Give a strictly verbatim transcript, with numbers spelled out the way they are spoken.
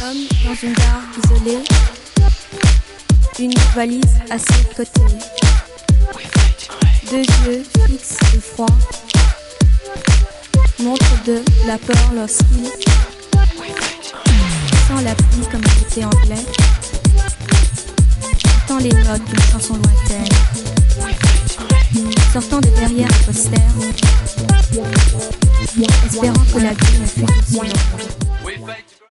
Homme dans une gare isolée, une valise à ses côtés, deux yeux fixes et froids, montre de la peur lorsqu'il sent la pluie comme un été anglais, entend les notes d'une chanson lointaine, sortant de derrière un poster, espérant que la vie ne fût aussi longue.